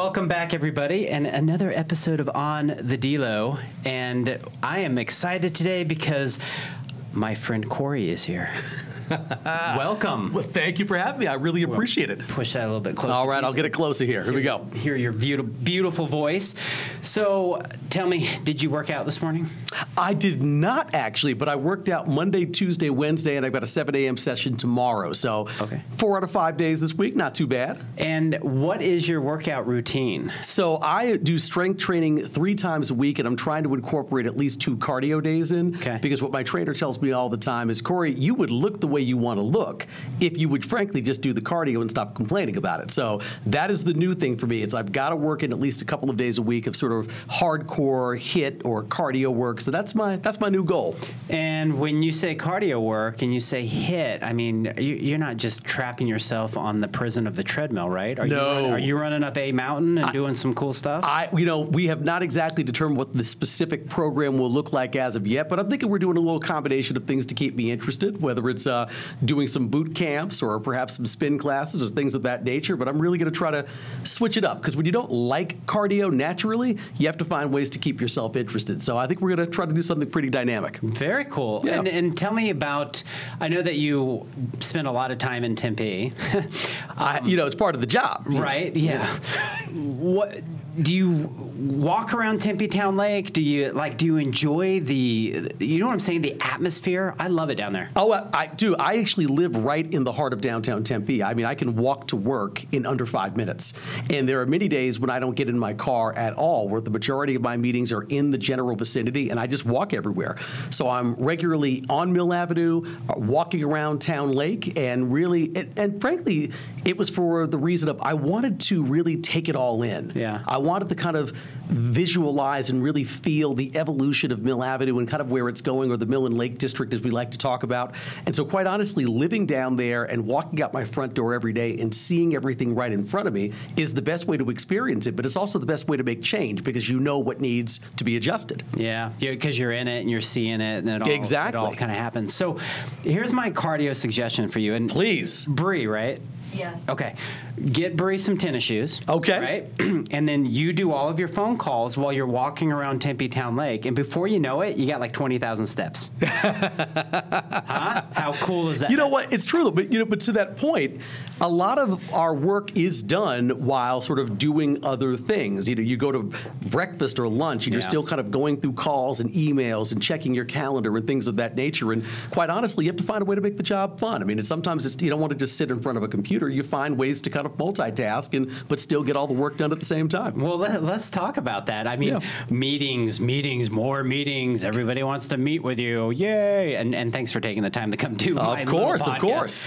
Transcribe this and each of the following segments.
Welcome back, everybody, and another episode of On the D-Lo. And I am excited today because my friend Corey is here. Welcome. Well, thank you for having me. I really appreciate it. Push that a little bit closer. All right, I'll get it closer here. Here we go. Hear your beautiful voice. So tell me, did you work out this morning? I did not actually, but I worked out Monday, Tuesday, Wednesday, and I've got a 7 a.m. session tomorrow. So 4 out of 5 days this week, not too bad. And what is your workout routine? So I do strength training 3 times a week, and I'm trying to incorporate at least 2 cardio days in. Okay. Because what my trainer tells me all the time is, Corey, you would look the way you want to look if you would frankly just do the cardio and stop complaining about it. So that is the new thing for me. It's I've got to work in at least a couple of days a week of sort of hardcore HIIT or cardio work. So that's my new goal. And when you say cardio work and you say HIIT, I mean, you're not just trapping yourself on the prison of the treadmill, right? Are you running up a mountain and doing some cool stuff? We have not exactly determined what the specific program will look like as of yet, but I'm thinking we're doing a little combination of things to keep me interested, whether it's doing some boot camps or perhaps some spin classes or things of that nature. But I'm really going to try to switch it up because when you don't like cardio naturally, you have to find ways to keep yourself interested. So I think we're going to try to do something pretty dynamic. Very cool. Yeah. And tell me about, I know that you spend a lot of time in Tempe. It's part of the job. Right, yeah. What do you walk around Tempe Town Lake? Do you enjoy the atmosphere? I love it down there. Oh, I do. I actually live right in the heart of downtown Tempe. I mean, I can walk to work in under 5 minutes. And there are many days when I don't get in my car at all, where the majority of my meetings are in the general vicinity, and I just walk everywhere. So I'm regularly on Mill Avenue, walking around Town Lake, and really, and frankly, it was for the reason of I wanted to really take it all in. Yeah. I wanted to kind of visualize and really feel the evolution of Mill Avenue and kind of where it's going, or the Mill and Lake District, as we like to talk about. And so quite honestly, living down there and walking out my front door every day and seeing everything right in front of me is the best way to experience it, but it's also the best way to make change because you know what needs to be adjusted. Yeah, because you're in it and you're seeing it, and it all kind of happens. So here's my cardio suggestion for you. And please. Bree, right? Yes. Okay. Get Bree some tennis shoes. Okay. Right? And then you do all of your phone calls while you're walking around Tempe Town Lake. And before you know it, you got like 20,000 steps. Huh? How cool is that? You know what? It's true, but to that point, a lot of our work is done while sort of doing other things. You go to breakfast or lunch, and you're still kind of going through calls and emails and checking your calendar and things of that nature. And quite honestly, you have to find a way to make the job fun. I mean, sometimes you don't want to just sit in front of a computer. You find ways to kind of multitask but still get all the work done at the same time. Well, let's talk about that. I mean, meetings, more meetings. Everybody wants to meet with you. Yay! And thanks for taking the time to come do my little podcast. Of course.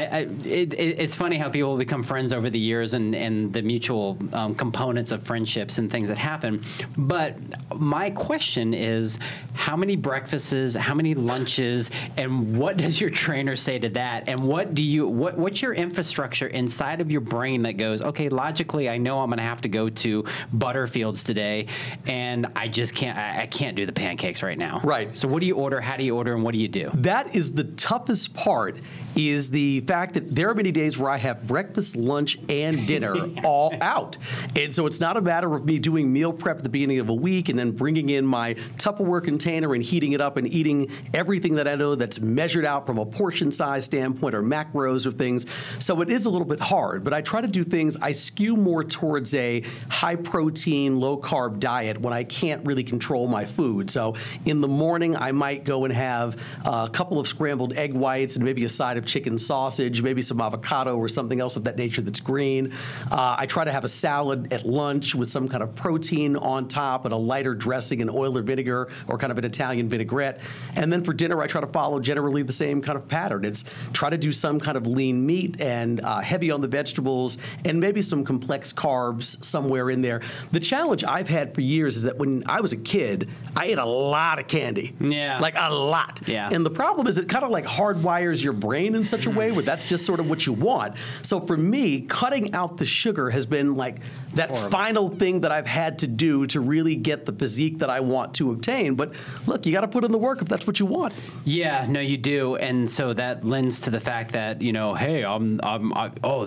It's funny how people become friends over the years and the mutual components of friendships and things that happen. But my question is, how many breakfasts, how many lunches, and what does your trainer say to that? And what's your infrastructure inside of your brain that goes, okay, logically, I know I'm going to have to go to Butterfields today, and I can't do the pancakes right now. Right. So what do you order? How do you order? And what do you do? That is the toughest part, is the fact that there are many days where I have breakfast, lunch, and dinner all out. And so it's not a matter of me doing meal prep at the beginning of a week and then bringing in my Tupperware container and heating it up and eating everything that I know that's measured out from a portion size standpoint or macros or things. So it is a little bit hard, but I try to do things. I skew more towards a high protein, low carb diet when I can't really control my food. So in the morning, I might go and have a couple of scrambled egg whites and maybe a side of chicken sausage, maybe some avocado or something else of that nature that's green. I try to have a salad at lunch with some kind of protein on top and a lighter dressing and oil or vinegar or kind of an Italian vinaigrette. And then for dinner, I try to follow generally the same kind of pattern. It's try to do some kind of lean meat and heavy on the vegetables and maybe some complex carbs somewhere in there. The challenge I've had for years is that when I was a kid, I ate a lot of candy. Yeah. Like a lot. Yeah. And the problem is it kind of like hardwires your brain in such a way where that's just sort of what you want. So for me, cutting out the sugar has been like that final thing that I've had to do to really get the physique that I want to obtain. But look, you got to put in the work if that's what you want. Yeah, no, you do. And so that lends to the fact that, hey, there's the mayor.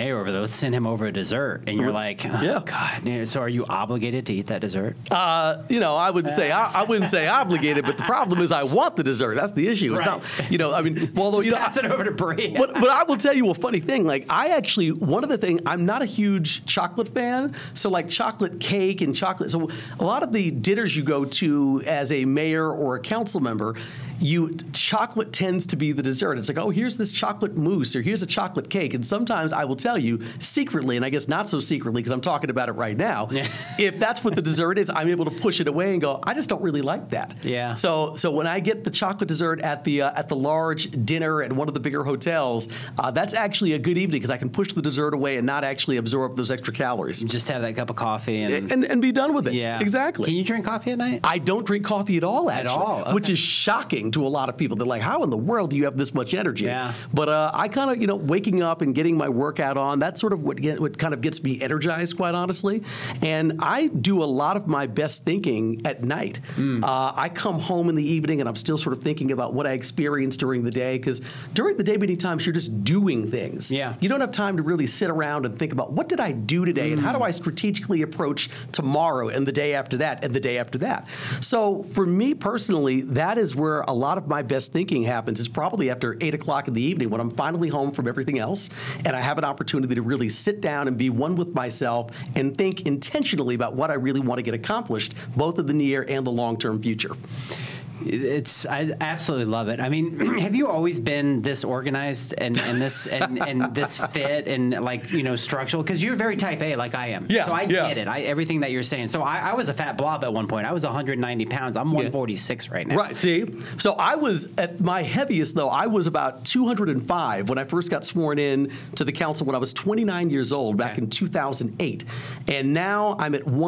mayor over there. Let's send him over a dessert. And you're like, oh, God. So are you obligated to eat that dessert? I would say I wouldn't say obligated, but the problem is I want the dessert. That's the issue. It's not, pass it over to Brie. but I will tell you a funny thing. Like, one of the things, I'm not a huge chocolate fan. So like chocolate cake and chocolate. So a lot of the dinners you go to as a mayor or a council member, chocolate tends to be the dessert. It's like, oh, here's this chocolate mousse, or here's a chocolate cake. And sometimes I will tell you secretly, and I guess not so secretly because I'm talking about it right now, if that's what the dessert is, I'm able to push it away and go, I just don't really like that. Yeah. So when I get the chocolate dessert at the large dinner at one of the bigger hotels, that's actually a good evening because I can push the dessert away and not actually absorb those extra calories. Just have that cup of coffee and be done with it. Yeah. Exactly. Can you drink coffee at night? I don't drink coffee at all, actually. At all? Okay. Which is shocking to a lot of people. They're like, how in the world do you have this much energy? Yeah. But I kind of, waking up and getting my workout on, that's sort of what kind of gets me energized, quite honestly. And I do a lot of my best thinking at night. I come home in the evening and I'm still sort of thinking about what I experienced during the day, because during the day, many times you're just doing things. Yeah. You don't have time to really sit around and think about what did I do today and how do I strategically approach tomorrow and the day after that and the day after that. So for me personally, that is where a lot of my best thinking happens. It's probably after 8 o'clock in the evening when I'm finally home from everything else and I have an opportunity to really sit down and be one with myself and think intentionally about what I really want to get accomplished, both in the near and the long-term future. I absolutely love it. I mean, have you always been this organized and this and this fit and structural? Because you're very type A like I am. Yeah. So I get it. Everything that you're saying. So I was a fat blob at one point. I was 190 pounds. I'm 146 right now. Right. See? So I was at my heaviest, though. I was about 205 when I first got sworn in to the council when I was 29 years old back in 2008. And now I'm at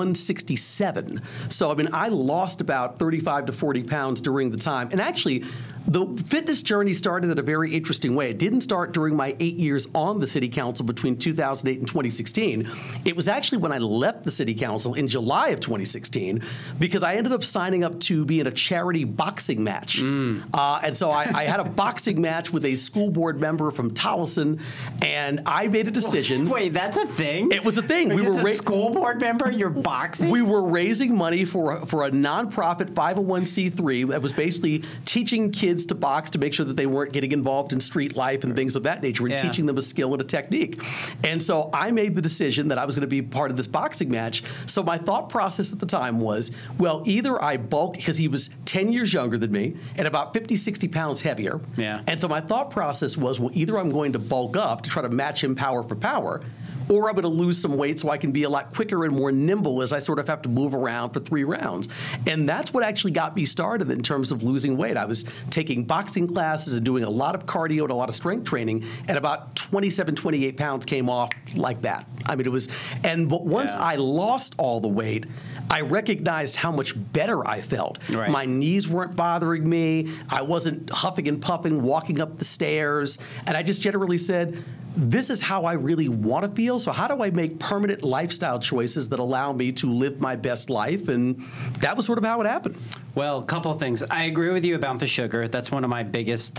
167. So, I mean, I lost about 35 to 40 pounds during the time. And actually, the fitness journey started in a very interesting way. It didn't start during my 8 years on the city council between 2008 and 2016. It was actually when I left the city council in July of 2016 because I ended up signing up to be in a charity boxing match. And so I had a boxing match with a school board member from Tolleson, and I made a decision. Wait, that's a thing? It was a thing. We were a school board member? You're boxing? We were raising money for a nonprofit 501c3 that was basically teaching kids to box to make sure that they weren't getting involved in street life and things of that nature, and teaching them a skill and a technique. And so I made the decision that I was going to be part of this boxing match. So my thought process at the time was, well, either I bulk, because he was 10 years younger than me and about 50, 60 pounds heavier. Yeah. And so my thought process was, well, either I'm going to bulk up to try to match him power for power, or I'm going to lose some weight so I can be a lot quicker and more nimble as I sort of have to move around for 3 rounds. And that's what actually got me started in terms of losing weight. I was taking boxing classes and doing a lot of cardio and a lot of strength training, and about 27, 28 pounds came off like that. I mean, but once I lost all the weight, I recognized how much better I felt. Right. My knees weren't bothering me. I wasn't huffing and puffing walking up the stairs. And I just generally said, this is how I really want to feel. So how do I make permanent lifestyle choices that allow me to live my best life? And that was sort of how it happened. Well, a couple of things. I agree with you about the sugar. That's one of my biggest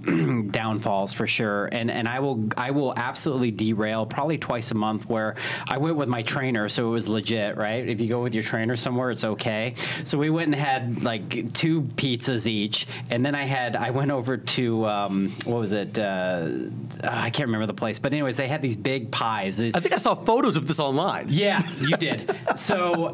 downfalls for sure. And I will absolutely derail probably twice a month where I went with my trainer, so it was legit, right? If you go with your trainer somewhere, it's okay. So we went and had like 2 pizzas each, and then I went over to what was it? I can't remember the place, but anyways, they had these big pies. I think I saw photos of this online. Yeah, you did. So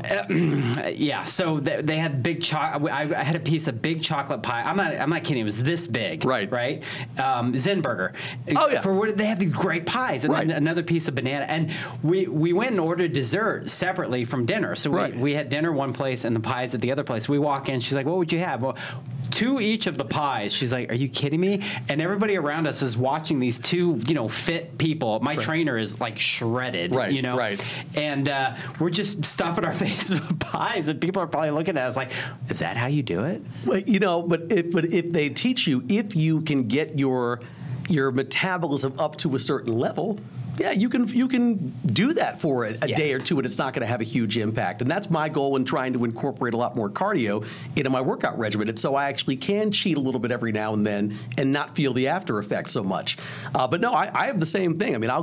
so they had big chocolate. I had a piece of big chocolate pie. I'm not kidding. It was this big. Right. Zen Burger. Oh yeah. They have these great pies, and then another piece of banana. And we went and ordered dessert separately from dinner. So we had dinner one place and the pies at the other place. We walk in. She's like, "What would you have?" Well, 2 each of the pies. She's like, "Are you kidding me?" And everybody around us is watching these 2, fit people. My trainer is like shredded, Right. And we're just stuffing our faces with pies, and people are probably looking at us like, "Is that how you do it?" Well, but if they teach you, if you can get your metabolism up to a certain level, yeah, you can do that for a day or two, and it's not going to have a huge impact. And that's my goal in trying to incorporate a lot more cardio into my workout regimen. And so I actually can cheat a little bit every now and then and not feel the after effects so much. But no, I have the same thing. I mean,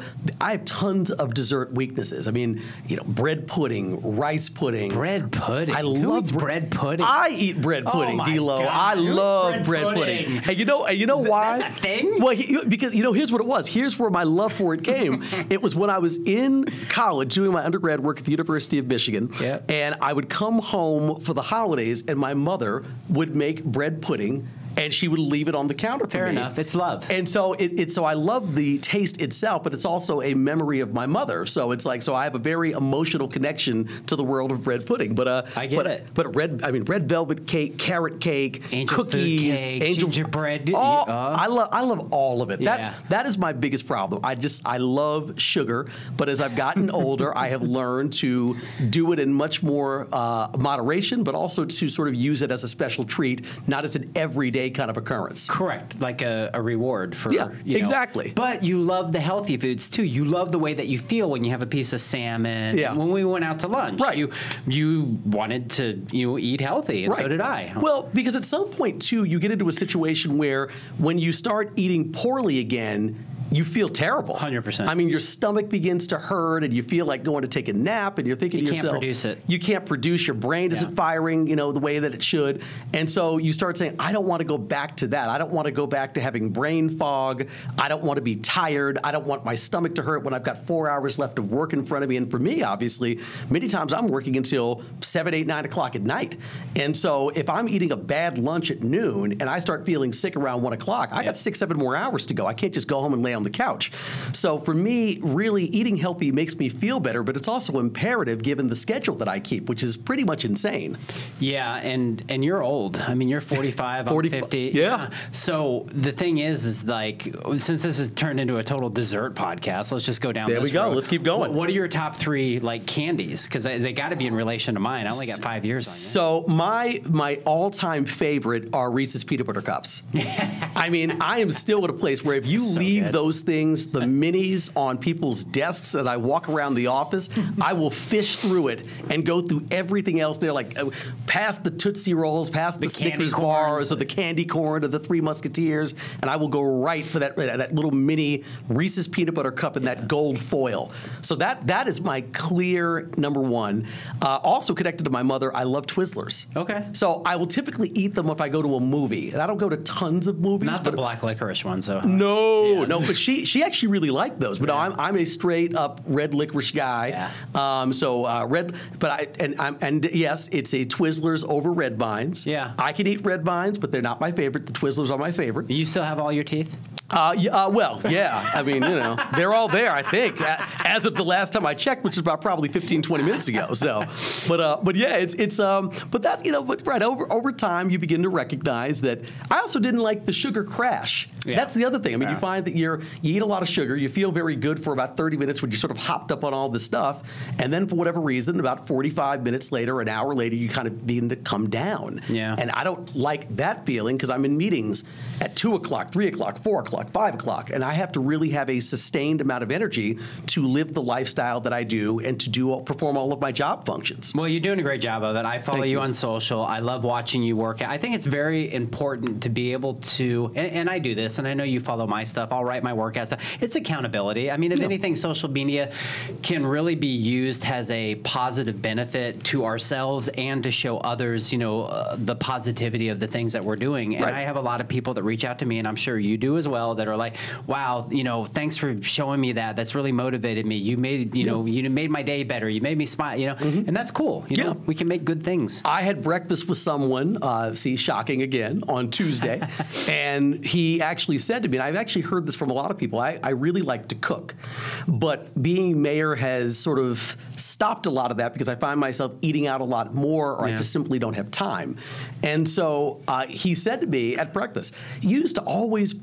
I have tons of dessert weaknesses. I mean, bread pudding, rice pudding. Bread pudding? I love bread pudding. I eat bread pudding, D-Lo. I love bread pudding. Hey, you know why? That's a thing? Well, because here's what it was. Here's where my love for it came. It was when I was in college doing my undergrad work at the University of Michigan, and I would come home for the holidays, and my mother would make bread pudding, and she would leave it on the counter for me. Fair enough. It's love. And so so I love the taste itself, but it's also a memory of my mother. So it's like, so I have a very emotional connection to the world of bread pudding. But I get it. But red velvet cake, carrot cake, angel cookies, food cake, gingerbread. I love all of it. Yeah. That is my biggest problem. I love sugar, but as I've gotten older, I have learned to do it in much more moderation, but also to sort of use it as a special treat, not as an everyday kind of occurrence. Correct, like a reward for exactly. But you love the healthy foods too. You love the way that you feel when you have a piece of salmon. Yeah. When we went out to lunch, right. You wanted to eat healthy, and right. so did I. Well, because at some point too, you get into a situation where when you start eating poorly again, you feel terrible. 100%. I mean, your stomach begins to hurt, and you feel like going to take a nap, and you're thinking to yourself, you can't produce it. You can't produce. Your brain isn't firing, the way that it should. And so you start saying, I don't want to go back to that. I don't want to go back to having brain fog. I don't want to be tired. I don't want my stomach to hurt when I've got 4 hours left of work in front of me. And for me, obviously, many times I'm working until 7, 8, 9 o'clock at night. And so if I'm eating a bad lunch at noon and I start feeling sick around 1 o'clock, I got 6, 7 more hours to go. I can't just go home and lay on the couch. So for me, really eating healthy makes me feel better, but it's also imperative given the schedule that I keep, which is pretty much insane. Yeah, and you're old. I mean, you're 45, I'm 50. Yeah. So the thing is like, since this has turned into a total dessert podcast, let's just go down this road. There we go. Let's keep going. What are your top 3 like candies? Because they got to be in relation to mine. I only got 5 years on you. So my all-time favorite are Reese's Peanut Butter Cups. I mean, I am still at a place where if you leave those things, the minis on people's desks as I walk around the office, I will fish through it and go through everything else there, like past the Tootsie Rolls, past the Snickers bars, or the candy corn, or the Three Musketeers, and I will go right for that little mini Reese's Peanut Butter Cup in that gold foil. So that is my clear number one. Also connected to my mother, I love Twizzlers. Okay. So I will typically eat them if I go to a movie, and I don't go to tons of movies. Not the black licorice ones, though. No, but she actually really liked those. But no, I'm a straight up red licorice guy. Yeah. Red, but yes, it's a Twizzlers over Red Vines. Yeah. I can eat Red Vines, but they're not my favorite. The Twizzlers are my favorite. You still have all your teeth? Well, yeah. I mean, they're all there, I think, as of the last time I checked, which is about probably 15, 20 minutes ago. So, but yeah, but that's, but right, over time, you begin to recognize that I also didn't like the sugar crash. Yeah. That's the other thing. I mean, you find that you eat a lot of sugar, you feel very good for about 30 minutes when you're sort of hopped up on all this stuff, and then for whatever reason, about 45 minutes later, an hour later, you kind of begin to come down. Yeah. And I don't like that feeling because I'm in meetings at 2 o'clock, 3 o'clock, 4 o'clock, 5 o'clock, and I have to really have a sustained amount of energy to live the lifestyle that I do and to perform all of my job functions. Well, you're doing a great job of it. I follow you on social. I love watching you work. I think it's very important to be able to, and I do this, and I know you follow my stuff. I'll write my workouts. It's accountability. I mean, if anything, social media can really be used as a positive benefit to ourselves and to show others, the positivity of the things that we're doing. And I have a lot of people that reach out to me, and I'm sure you do as well, that are like, wow, thanks for showing me that. That's really motivated me. You made, you made my day better. You made me smile, and that's cool. You know, we can make good things. I had breakfast with someone, shocking again, on Tuesday, and he actually said to me, and I've actually heard this from a lot of people, I really like to cook, but being mayor has sort of stopped a lot of that because I find myself eating out a lot more, or I just simply don't have time. And so he said to me at breakfast, you used to always post photos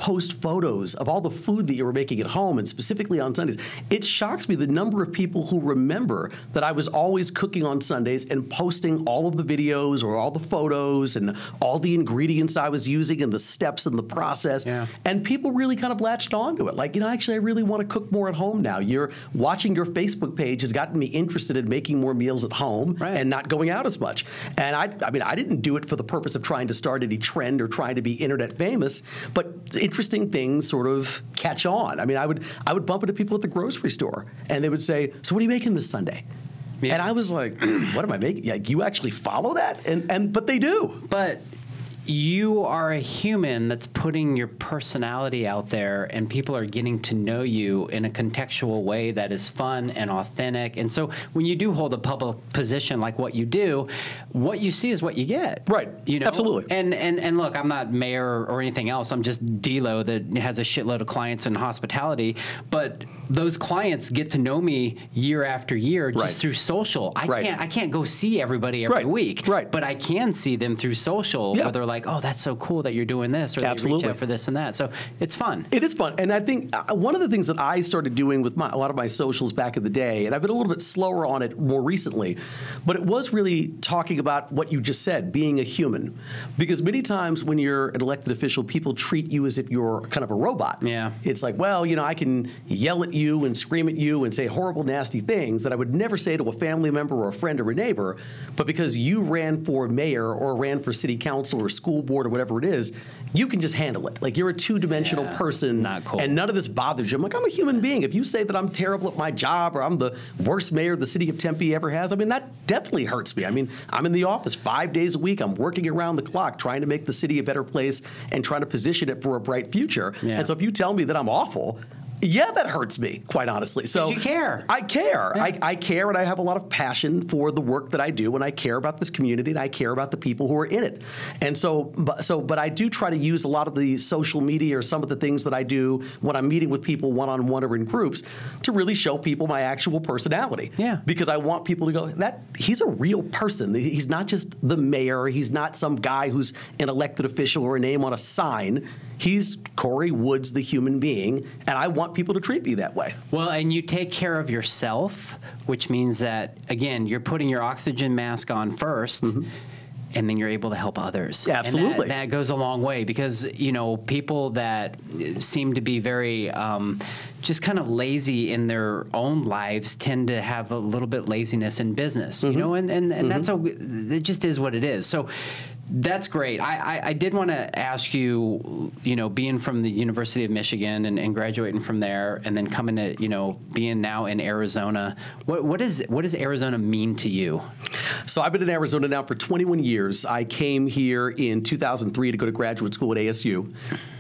photos of all the food that you were making at home, and specifically on Sundays. It shocks me the number of people who remember that I was always cooking on Sundays and posting all of the videos or all the photos and all the ingredients I was using and the steps in the process. Yeah. And people really kind of latched onto it. Like, actually, I really want to cook more at home now. You're watching your Facebook page has gotten me interested in making more meals at home and not going out as much. And I mean, I didn't do it for the purpose of trying to start any trend or trying to be internet famous, but interesting things sort of catch on. I mean, I would bump into people at the grocery store, and they would say, "So what are you making this Sunday?" Yeah. And I was like, "What am I making? Like, you actually follow that?" But they do. But you are a human that's putting your personality out there, and people are getting to know you in a contextual way that is fun and authentic. And so when you do hold a public position like what you do, what you see is what you get. Right. You know? Absolutely. And look, I'm not mayor or anything else. I'm just D-Lo that has a shitload of clients in hospitality. But those clients get to know me year after year just through social. I can't go see everybody every week. Right. But I can see them through social, where they're like, "Oh, that's so cool that you're doing this," or they reach out for this and that. So it's fun. It is fun. And I think one of the things that I started doing with a lot of my socials back in the day, and I've been a little bit slower on it more recently, but it was really talking about what you just said, being a human. Because many times when you're an elected official, people treat you as if you're kind of a robot. Yeah. It's like, well, I can yell at you and scream at you and say horrible, nasty things that I would never say to a family member or a friend or a neighbor, but because you ran for mayor or ran for city council or school board or whatever it is, you can just handle it. Like, you're a two-dimensional person, not cool. And none of this bothers you. I'm like, I'm a human being. If you say that I'm terrible at my job or I'm the worst mayor the city of Tempe ever has, I mean, that definitely hurts me. I mean, I'm in the office 5 days a week. I'm working around the clock trying to make the city a better place and trying to position it for a bright future. Yeah. And so if you tell me that I'm awful, yeah, that hurts me, quite honestly. So you care. I care. Yeah. I care, and I have a lot of passion for the work that I do, and I care about this community, and I care about the people who are in it. And but I do try to use a lot of the social media or some of the things that I do when I'm meeting with people one-on-one or in groups to really show people my actual personality. Yeah. Because I want people to go, that he's a real person. He's not just the mayor. He's not some guy who's an elected official or a name on a sign. He's Corey Woods, the human being, and I want people to treat me that way. Well, and you take care of yourself, which means that, again, you're putting your oxygen mask on first, and then you're able to help others. Yeah, absolutely. And that goes a long way because, people that seem to be very just kind of lazy in their own lives tend to have a little bit laziness in business, and that's it just is what it is. So that's great. I did want to ask you, being from the University of Michigan and graduating from there, and then coming to, being now in Arizona, what does Arizona mean to you? So I've been in Arizona now for 21 years. I came here in 2003 to go to graduate school at ASU,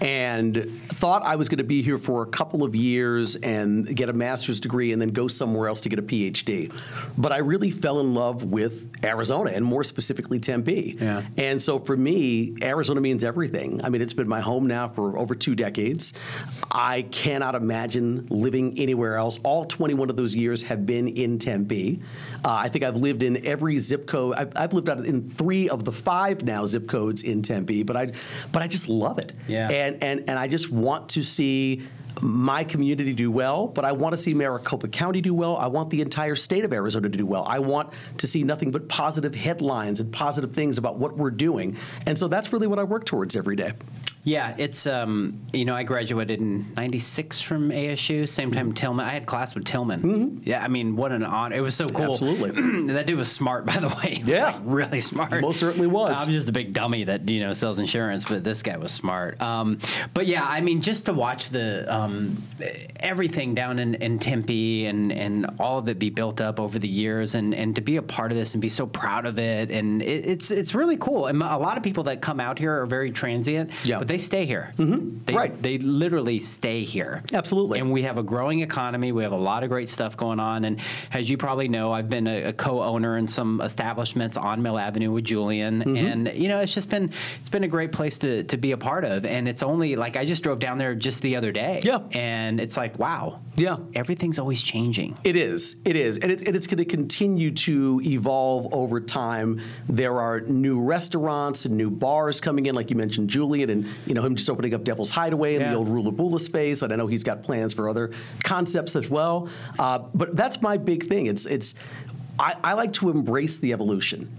and thought I was going to be here for a couple of years and get a master's degree and then go somewhere else to get a PhD. But I really fell in love with Arizona, and more specifically Tempe. Yeah. And so for me, Arizona means everything. I mean, it's been my home now for over 2 decades. I cannot imagine living anywhere else. All 21 of those years have been in Tempe. I think I've lived in every zip code. I've lived out in 3 of the 5 now zip codes in Tempe, but I just love it. Yeah. And I just want to see my community do well, but I want to see Maricopa County do well. I want the entire state of Arizona to do well. I want to see nothing but positive headlines and positive things about what we're doing. And so that's really what I work towards every day. Yeah, it's, I graduated in 96 from ASU, same time Tillman. I had class with Tillman. Yeah, I mean, what an honor. It was so cool. Absolutely. That dude was smart, by the way. He was really smart. He most certainly was. I'm just a big dummy that, sells insurance, but this guy was smart. But yeah, I mean, just to watch the everything down in Tempe and all of it be built up over the years and to be a part of this and be so proud of it. And it's really cool. And a lot of people that come out here are very transient. Yeah. But they stay here. They literally stay here. Absolutely. And we have a growing economy. We have a lot of great stuff going on. And as you probably know, I've been a co-owner in some establishments on Mill Avenue with Julian. And, it's been a great place to be a part of. And it's only, like, I just drove down there just the other day. Yeah. And it's like, wow. Yeah. Everything's always changing. It is. And it's going to continue to evolve over time. There are new restaurants and new bars coming in, like you mentioned, Julian, and him just opening up Devil's Hideaway in the old Rula Bula space. And I know he's got plans for other concepts as well. But that's my big thing. I like to embrace the evolution.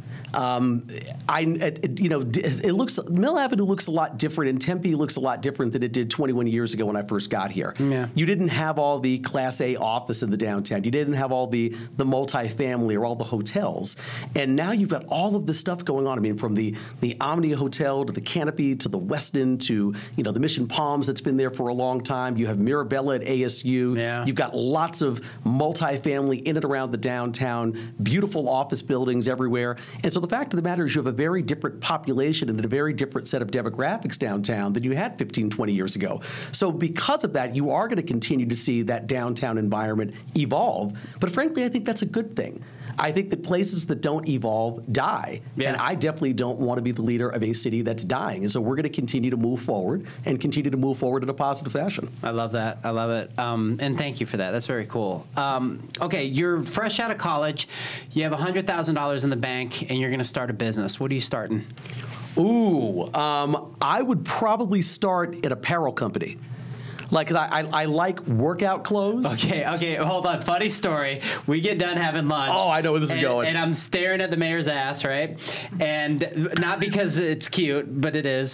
It looks, Mill Avenue looks a lot different, and Tempe looks a lot different than it did 21 years ago when I first got here. Yeah. You didn't have all the Class A office in the downtown. You didn't have all the multifamily or all the hotels. And now you've got all of this stuff going on. I mean, from the Omni Hotel to the Canopy to the Westin to, the Mission Palms that's been there for a long time. You have Mirabella at ASU. Yeah. You've got lots of multifamily in and around the downtown, beautiful office buildings everywhere. And so the fact of the matter is you have a very different population and a very different set of demographics downtown than you had 15, 20 years ago. So because of that, you are going to continue to see that downtown environment evolve. But frankly, I think that's a good thing. I think that places that don't evolve die. Yeah. And I definitely don't want to be the leader of a city that's dying. And so we're going to continue to move forward and continue to move forward in a positive fashion. I love that. I love it. And thank you for that. That's very cool. Okay, you're fresh out of college. You have $100,000 in the bank, and you're going to start a business. What are you starting? Ooh, I would probably start an apparel company. Like, 'cause I like workout clothes. Okay, hold on. Funny story. We get done having lunch. Oh, I know where this is going. And I'm staring at the mayor's ass, right? And not because it's cute, but it is.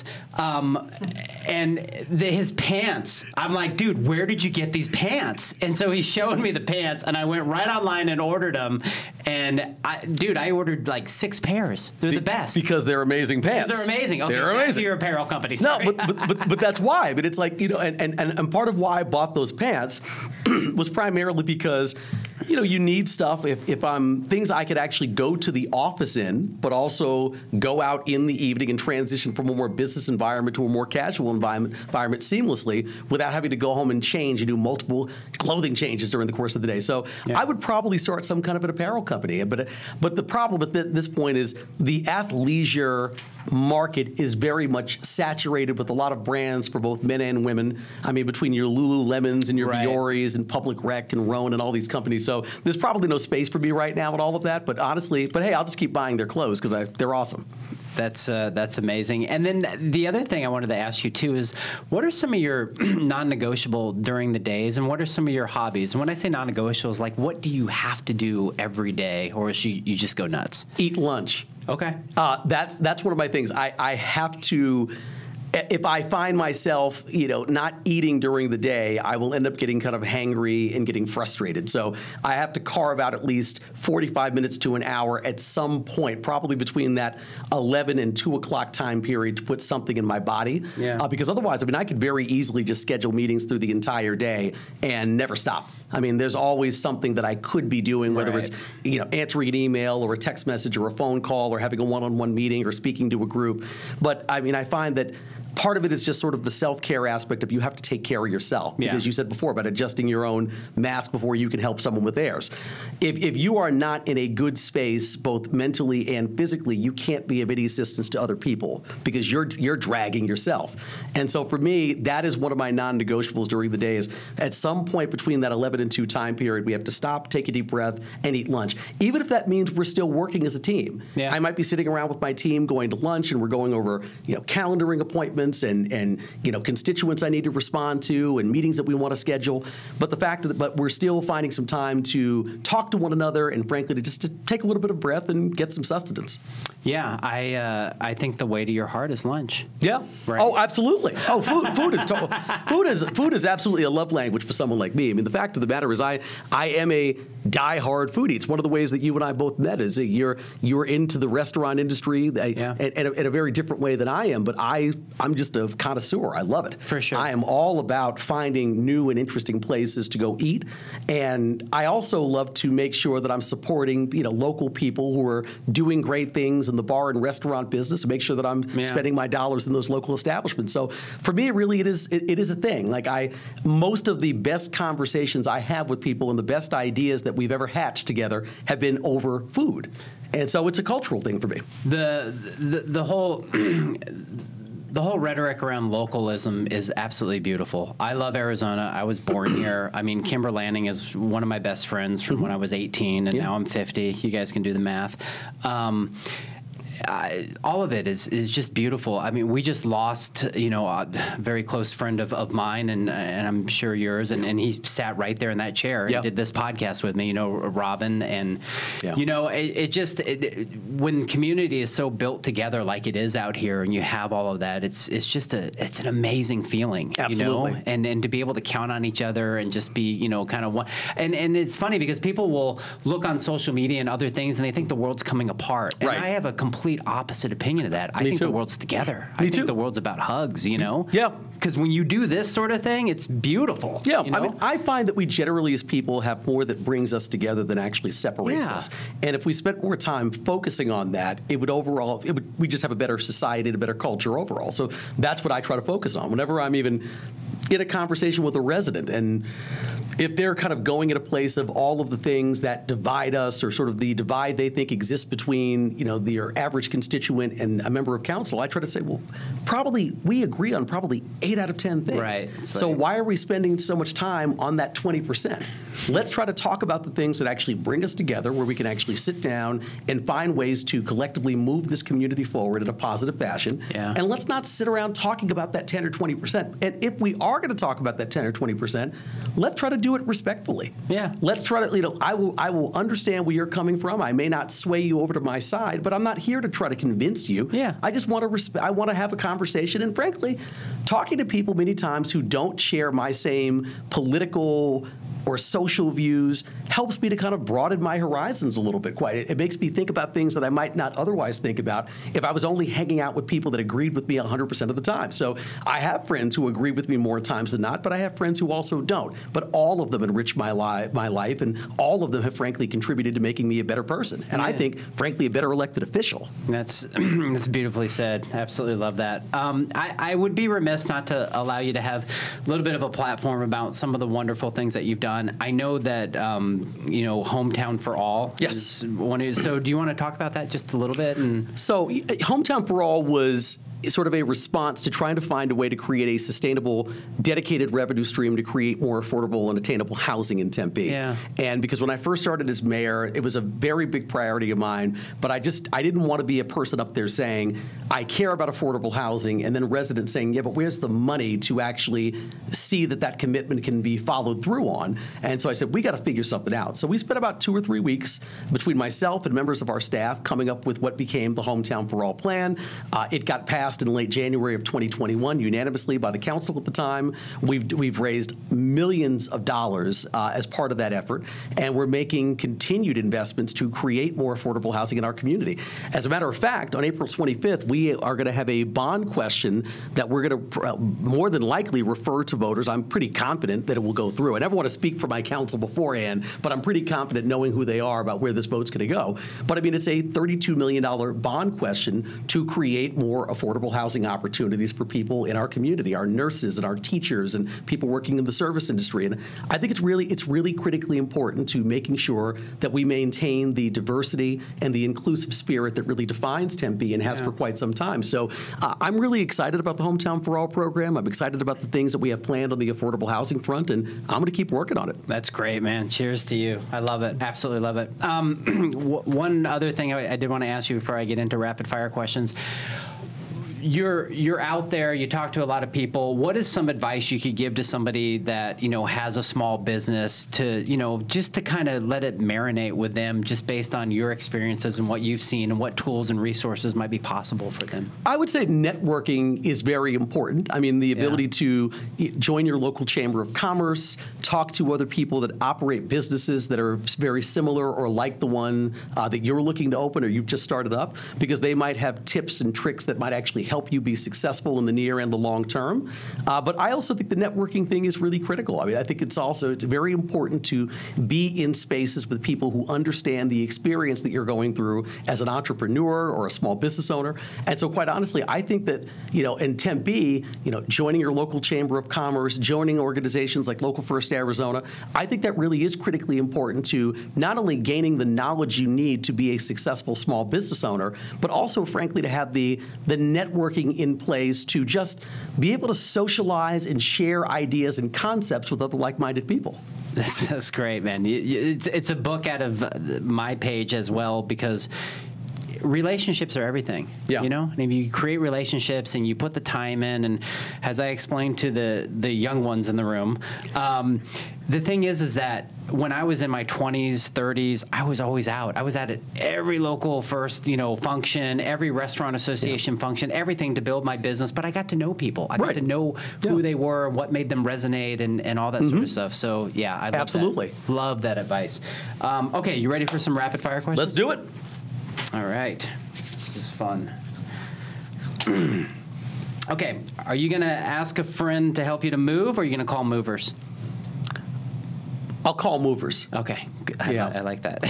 His pants. I'm like, dude, where did you get these pants? And so he's showing me the pants, and I went right online and ordered them. And I ordered like 6 pairs. They're the best. Because they're amazing pants. They're amazing. Okay, they're amazing. Your apparel company. Sorry. No, but that's why. But it's like, and part of why I bought those pants was primarily because, you need stuff if I'm things I could actually go to the office in, but also go out in the evening and transition from a more business environment to a more casual environment seamlessly without having to go home and change and do multiple clothing changes during the course of the day. So I would probably start some kind of an apparel company. But the problem at this point is the athleisure market is very much saturated with a lot of brands for both men and women. I mean, between your Lululemons and your Vioris and Public Rec and Rhone and all these companies. So there's probably no space for me right now with all of that. But honestly, hey, I'll just keep buying their clothes because they're awesome. That's amazing. And then the other thing I wanted to ask you too is, what are some of your non-negotiable during the days, and what are some of your hobbies? And when I say non-negotiables, like what do you have to do every day, or you just go nuts? Eat lunch. Okay. That's one of my things. I have to. If I find myself, not eating during the day, I will end up getting kind of hangry and getting frustrated. So I have to carve out at least 45 minutes to an hour at some point, probably between that 11 and 2 o'clock time period, to put something in my body. Yeah. Because otherwise, I could very easily just schedule meetings through the entire day and never stop. There's always something that I could be doing, whether it's answering an email or a text message or a phone call or having a one-on-one meeting or speaking to a group. But I find that part of it is just sort of the self-care aspect of you have to take care of yourself. Because you said before about adjusting your own mask before you can help someone with theirs. If you are not in a good space, both mentally and physically, you can't be of any assistance to other people because you're dragging yourself. And so for me, that is one of my non-negotiables during the day is at some point between that 11 and 2 time period, we have to stop, take a deep breath, and eat lunch. Even if that means we're still working as a team. Yeah. I might be sitting around with my team going to lunch and we're going over calendaring appointments and constituents I need to respond to and meetings that we want to schedule. But the fact that we're still finding some time to talk to one another and frankly to take a little bit of breath and get some sustenance. Yeah, I think the way to your heart is lunch. Yeah. Right. Oh, absolutely. Oh, food is absolutely a love language for someone like me. The fact of the matter is I am a diehard foodie. It's one of the ways that you and I both met is that you're into the restaurant industry in a very different way than I am, but I'm just a connoisseur. I love it. For sure. I am all about finding new and interesting places to go eat, and I also love to make sure that I'm supporting local people who are doing great things in the bar and restaurant business, and make sure that I'm spending my dollars in those local establishments. So for me, really, it is a thing. Most of the best conversations I have with people and the best ideas that we've ever hatched together have been over food, and so it's a cultural thing for me. The whole The whole rhetoric around localism is absolutely beautiful. I love Arizona. I was born here. I mean, Kimber Lanning is one of my best friends from when I was 18, and now I'm 50. You guys can do the math. All of it is just beautiful. I mean, we just lost, a very close friend of mine, and I'm sure yours, and he sat right there in that chair and did this podcast with me, Robin, and, when community is so built together like it is out here, and you have all of that, it's an amazing feeling, Absolutely. And to be able to count on each other and just be, kind of one. And it's funny because people will look on social media and other things, and they think the world's coming apart. And I have a complete opposite opinion of that. I think the world's together. I think the world's about hugs, Yeah. Because when you do this sort of thing, it's beautiful. Yeah. I mean, I find that we generally as people have more that brings us together than actually separates us. And if we spent more time focusing on that, we just have a better society and a better culture overall. So that's what I try to focus on. Whenever I'm even in a conversation with a resident, and if they're kind of going at a place of all of the things that divide us, or sort of the divide they think exists between, their average constituent and a member of council, I try to say, well, probably we agree on probably 8 out of 10 things. Right. So why are we spending so much time on that 20%? Let's try to talk about the things that actually bring us together, where we can actually sit down and find ways to collectively move this community forward in a positive fashion. Yeah. And let's not sit around talking about that 10 or 20%. And if we are going to talk about that 10 or 20%, let's try to do it respectfully. Yeah. Let's try to, I will understand where you're coming from. I may not sway you over to my side, but I'm not here to try to convince you. Yeah. I just want to I want to have a conversation. And frankly, talking to people many times who don't share my same political or social views helps me to kind of broaden my horizons a little bit. It makes me think about things that I might not otherwise think about if I was only hanging out with people that agreed with me 100% of the time. So I have friends who agree with me more times than not, but I have friends who also don't. But all of them enrich my life, and all of them have frankly contributed to making me a better person. And I think, frankly, a better elected official. That's beautifully said. Absolutely love that. I would be remiss not to allow you to have a little bit of a platform about some of the wonderful things that you've done. I know that, Hometown for All. Yes. So do you want to talk about that just a little bit? So Hometown for All was sort of a response to trying to find a way to create a sustainable, dedicated revenue stream to create more affordable and attainable housing in Tempe. Yeah. And because when I first started as mayor, it was a very big priority of mine, but I didn't want to be a person up there saying, I care about affordable housing, and then residents saying, yeah, but where's the money to actually see that commitment can be followed through on? And so I said, we got to figure something out. So we spent about 2 or 3 weeks between myself and members of our staff coming up with what became the Hometown for All plan. It got passed in late January of 2021 unanimously by the council at the time. We've raised millions of dollars as part of that effort, and we're making continued investments to create more affordable housing in our community. As a matter of fact, on April 25th, we are going to have a bond question that we're going to more than likely refer to voters. I'm pretty confident that it will go through. I never want to speak for my council beforehand, but I'm pretty confident knowing who they are about where this vote's going to go. But I mean, it's a $32 million bond question to create more affordable housing opportunities for people in our community, our nurses and our teachers and people working in the service industry. And I think it's really critically important to making sure that we maintain the diversity and the inclusive spirit that really defines Tempe and has for quite some time. So I'm really excited about the Hometown for All program. I'm excited about the things that we have planned on the affordable housing front, and I'm going to keep working on it. That's great, man. Cheers to you. I love it. Absolutely love it. One other thing I did want to ask you before I get into rapid fire questions. You're out there, you talk to a lot of people. What is some advice you could give to somebody that, has a small business to, just to kind of let it marinate with them just based on your experiences and what you've seen and what tools and resources might be possible for them? I would say networking is very important. I mean, the ability to join your local chamber of commerce, talk to other people that operate businesses that are very similar or like the one that you're looking to open or you've just started up, because they might have tips and tricks that might actually help you be successful in the near and the long term. But I also think the networking thing is really critical. I mean, I think it's very important to be in spaces with people who understand the experience that you're going through as an entrepreneur or a small business owner. And so quite honestly, I think that, in Tempe, joining your local chamber of commerce, joining organizations like Local First Arizona, I think that really is critically important to not only gaining the knowledge you need to be a successful small business owner, but also, frankly, to have the network networking in place to just be able to socialize and share ideas and concepts with other like-minded people. That's great, man. It's a book out of my page as well, because relationships are everything. Yeah. You know, and if you create relationships and you put the time in, and as I explained to the young ones in the room, the thing is that when I was in my 20s, 30s, I was always out. I was at every local first, function, every restaurant association function, everything to build my business. But I got to know people. I got to know who they were, what made them resonate, and all that sort of stuff. So, yeah, I love Absolutely. that. Love that advice. Okay, you ready for some rapid fire questions? Let's do it. All right. This is fun. Okay, are you going to ask a friend to help you to move, or are you going to call movers? I'll call movers. Okay, Yeah. I like that.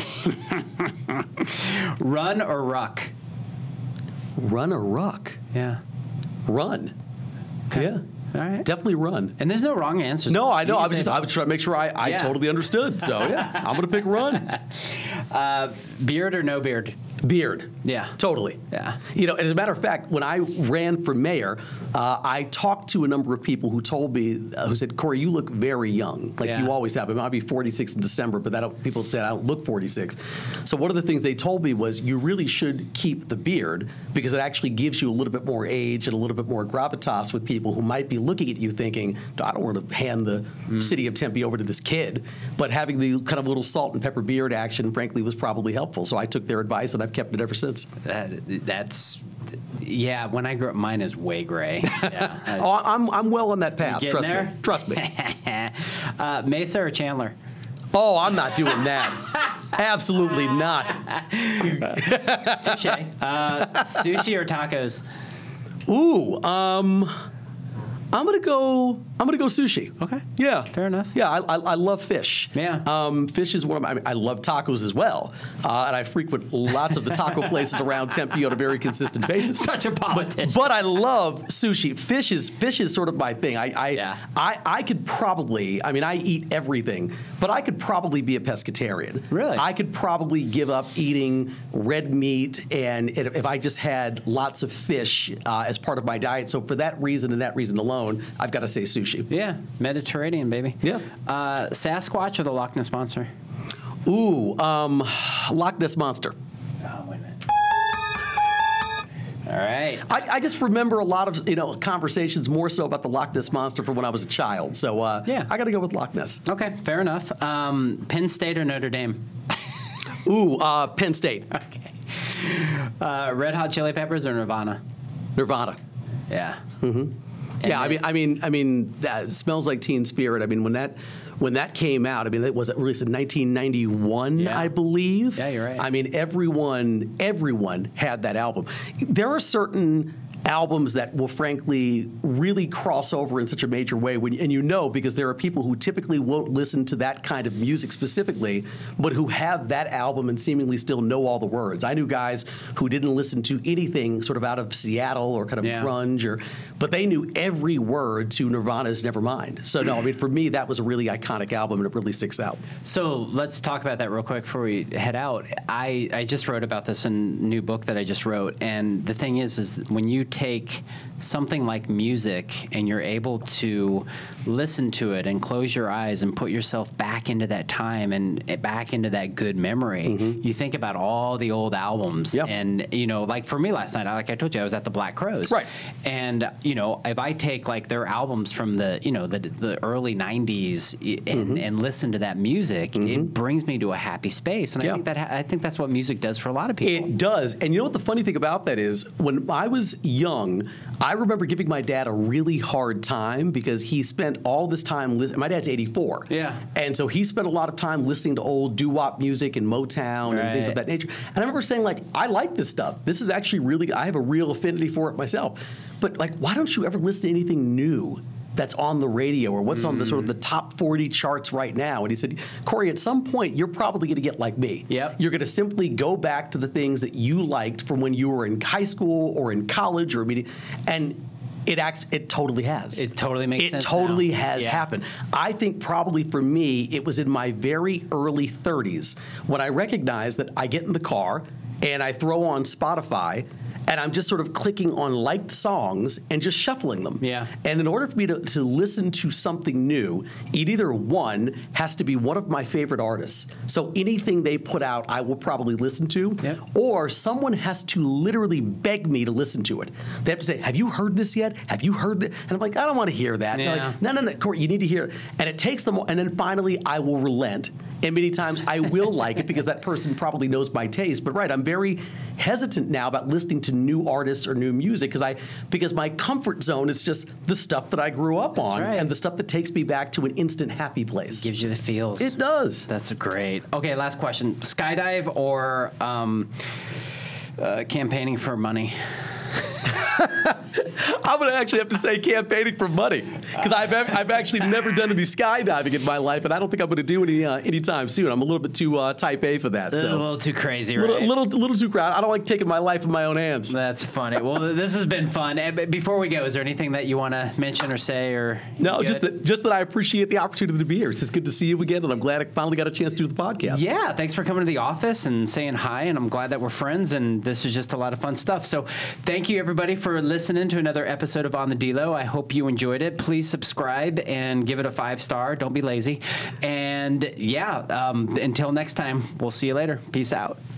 Run or ruck? Run or ruck? Yeah. Run. Okay. Yeah. All right. Definitely run. And there's no wrong answers. No, I know. You I can was say trying to make sure I Yeah. totally understood. So, yeah, I'm going to pick run. Beard or no beard? Beard. Yeah. Totally. Yeah. As a matter of fact, when I ran for mayor, I talked to a number of people who told me, who said, Corey, you look very young, like Yeah. you always have. I might be 46 in December, but people said I don't look 46. So one of the things they told me was you really should keep the beard, because it actually gives you a little bit more age and a little bit more gravitas with people who might be looking at you thinking, I don't want to hand the city of Tempe over to this kid. But having the kind of little salt and pepper beard action, frankly, was probably helpful. So I took their advice, and I've kept it ever since. When I grew up, mine is way gray. Yeah. I'm well on that path. Getting Trust there? me. Trust me. Mesa or Chandler? Oh, I'm not doing that. Absolutely not. Touche. Sushi or tacos? Ooh, I'm gonna go sushi. Okay. Yeah. Fair enough. Yeah, I love fish. Yeah. Fish is one of my. I love tacos as well, and I frequent lots of the taco places around Tempe on a very consistent basis. Such a politician. But I love sushi. Fish is sort of my thing. I could probably. I mean, I eat everything, but I could probably be a pescatarian. Really? I could probably give up eating red meat, and if I just had lots of fish as part of my diet. So for that reason and that reason alone, I've got to say sushi. Yeah, Mediterranean, baby. Yeah. Sasquatch or the Loch Ness Monster? Ooh, Loch Ness Monster. Oh, wait a minute. All right. I just remember a lot of conversations more so about the Loch Ness Monster from when I was a child. So yeah. I got to go with Loch Ness. Okay, fair enough. Penn State or Notre Dame? Ooh, Penn State. Okay. Red Hot Chili Peppers or Nirvana? Nirvana. Yeah. Mm-hmm. Yeah, I mean, that Smells Like Teen Spirit. I mean, when that came out, I mean, it was released in 1991, Yeah. I believe. Yeah, you're right. I mean, everyone had that album. There are certain albums that will frankly really cross over in such a major way, because there are people who typically won't listen to that kind of music specifically, but who have that album and seemingly still know all the words. I knew guys who didn't listen to anything sort of out of Seattle or kind of grunge, but they knew every word to Nirvana's Nevermind. So no, I mean, for me, that was a really iconic album, and it really sticks out. So let's talk about that real quick before we head out. I just wrote about this in a new book that I just wrote, and the thing is when you take something like music and you're able to listen to it and close your eyes and put yourself back into that time and back into that good memory, you think about all the old albums. Yep. And, like for me last night, like I told you, I was at the Black Crowes. Right. And, if I take like their albums from the early 90s and listen to that music, it brings me to a happy space. And I think that's what music does for a lot of people. It does. And you know what the funny thing about that is? When I was young, I remember giving my dad a really hard time because he spent all this time listening. My dad's 84. Yeah. And so he spent a lot of time listening to old doo-wop music and Motown and things of that nature. And I remember saying, like, I like this stuff. This is actually really, I have a real affinity for it myself. But, like, why don't you ever listen to anything new that's on the radio or what's on the sort of the top 40 charts right now? And he said, Corey, at some point, you're probably going to get like me. Yep. You're going to simply go back to the things that you liked from when you were in high school or in college or and it totally has. It totally makes sense. It totally now. has happened. I think probably for me, it was in my very early 30s when I recognized that I get in the car and I throw on Spotify and I'm just sort of clicking on liked songs and just shuffling them. Yeah. And in order for me to listen to something new, it either, one, has to be one of my favorite artists. So anything they put out, I will probably listen to. Yep. Or someone has to literally beg me to listen to it. They have to say, have you heard this yet? Have you heard that? And I'm like, I don't want to hear that. Yeah. Like, no, Corey, you need to hear it. And it takes them, and then finally I will relent. And many times I will like it because that person probably knows my taste. But right, I'm very hesitant now about listening to new artists or new music because my comfort zone is just the stuff that I grew up on and the stuff that takes me back to an instant happy place. Gives you the feels. It does. That's great. Okay, last question. Skydive or campaigning for money? I'm going to actually have to say campaigning for money because I've actually never done any skydiving in my life, and I don't think I'm going to do any anytime soon. I'm a little bit too type A for that. So. A little too crazy, right? A little too crowded. I don't like taking my life in my own hands. That's funny. Well, this has been fun. Before we go, is there anything that you want to mention or say? Or no, just that I appreciate the opportunity to be here. It's just good to see you again, and I'm glad I finally got a chance to do the podcast. Yeah, thanks for coming to the office and saying hi, and I'm glad that we're friends, and this is just a lot of fun stuff. So thank you, everybody, for listening to another episode of On the D-Lo. I hope you enjoyed it. Please subscribe and give it a 5-star. Don't be lazy. And yeah, until next time, we'll see you later. Peace out.